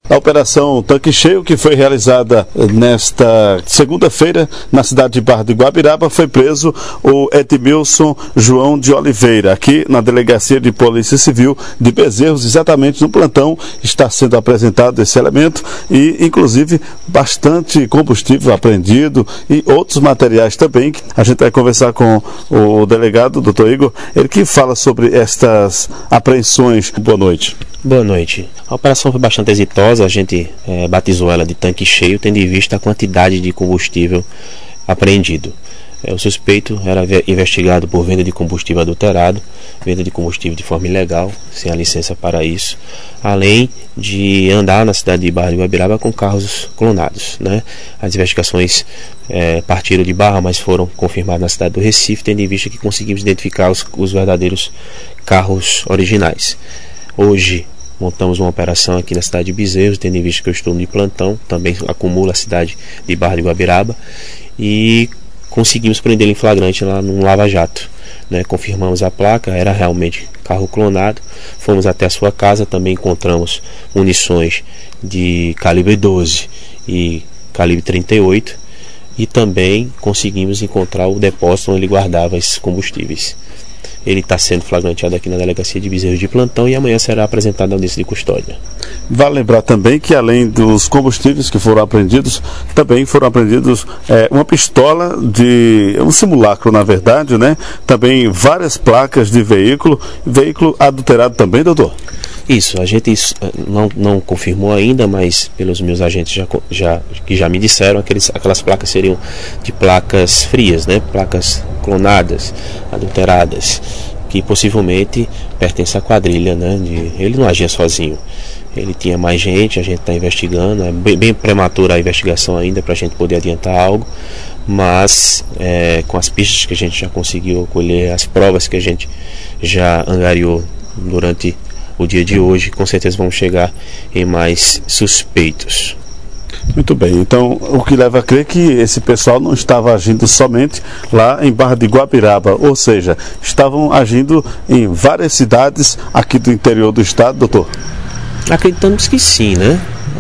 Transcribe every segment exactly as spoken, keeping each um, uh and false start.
A Operação Tanque Cheio, que foi realizada nesta segunda-feira na cidade de Barra de Guabiraba, foi preso o Edmilson João de Oliveira. Aqui na Delegacia de Polícia Civil de Bezerros, exatamente no plantão, está sendo apresentado esse elemento e, inclusive, bastante combustível apreendido e outros materiais também. A gente vai conversar com o delegado, doutor Igor, ele que fala sobre estas apreensões. Boa noite. Boa noite. A operação foi bastante exitosa, a gente é, batizou ela de tanque cheio, tendo em vista a quantidade de combustível apreendido. É, o suspeito era investigado por venda de combustível adulterado, venda de combustível de forma ilegal, sem a licença para isso, além de andar na cidade de Barra de Guabiraba com carros clonados, né? As investigações é, partiram de Barra, mas foram confirmadas na cidade do Recife, tendo em vista que conseguimos identificar os, os verdadeiros carros originais. Hoje montamos uma operação aqui na cidade de Bezerros, tendo em vista que eu estou de plantão, também acumula a cidade de Barra de Guabiraba, e conseguimos prender ele em flagrante lá num lava-jato, né? Confirmamos a placa, era realmente carro clonado. Fomos até a sua casa, também encontramos munições de calibre doze e calibre trinta e oito, e também conseguimos encontrar o depósito onde ele guardava esses combustíveis. Ele está sendo flagranteado aqui na Delegacia de Bezerros de plantão e amanhã será apresentado à audiência de custódia. Vale lembrar também que, além dos combustíveis que foram apreendidos, também foram apreendidos é, uma pistola de um simulacro, na verdade, né? Também várias placas de veículo, veículo adulterado também, doutor? Isso, a gente não, não confirmou ainda, mas pelos meus agentes já, já, que já me disseram, aqueles, aquelas placas seriam de placas frias, né? Placas clonadas, adulteradas, que possivelmente pertencem à quadrilha, né? De, ele não agia sozinho, ele tinha mais gente, a gente está investigando, é bem, bem prematura a investigação ainda para a gente poder adiantar algo, mas é, com as pistas que a gente já conseguiu colher, as provas que a gente já angariou durante o dia de hoje, com certeza vamos chegar em mais suspeitos. Muito bem, então o que leva a crer que esse pessoal não estava agindo somente lá em Barra de Guabiraba, ou seja, estavam agindo em várias cidades aqui do interior do estado, doutor? Acreditamos que sim, né?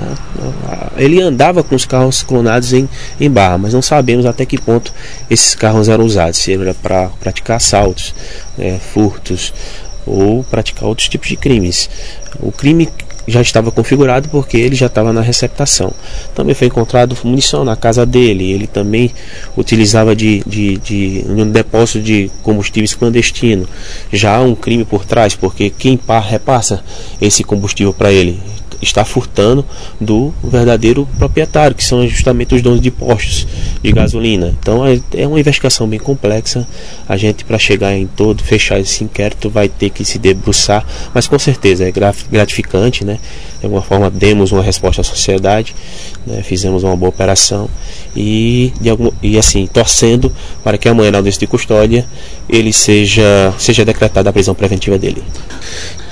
Ele andava com os carros clonados em, em Barra, mas não sabemos até que ponto esses carros eram usados, se era para praticar assaltos, né, furtos, ou praticar outros tipos de crimes. O crime já estava configurado porque ele já estava na receptação. Também foi encontrado munição na casa dele. Ele também utilizava de, de, de um depósito de combustíveis clandestino. Já há um crime por trás, porque quem repassa esse combustível para ele está furtando do verdadeiro proprietário, que são justamente os donos de postos de gasolina. Então é, é uma investigação bem complexa. A gente, para chegar em todo, fechar esse inquérito, vai ter que se debruçar, mas com certeza é gratificante, né? De alguma forma demos uma resposta à sociedade, né? Fizemos uma boa operação e, de algum, e assim, torcendo para que amanhã na audiência de custódia ele seja, seja decretada a prisão preventiva dele.